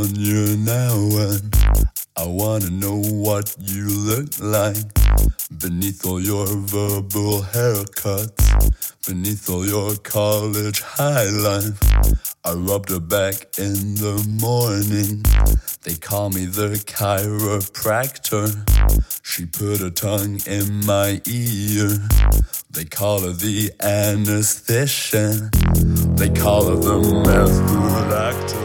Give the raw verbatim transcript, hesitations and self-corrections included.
on you now, and I wanna know what you look like beneath all your verbal haircuts, beneath all your college high life. I rubbed her back in the morning. They call me the chiropractor. She put her tongue in my ear. They call her the anesthetician. They call her the method actor.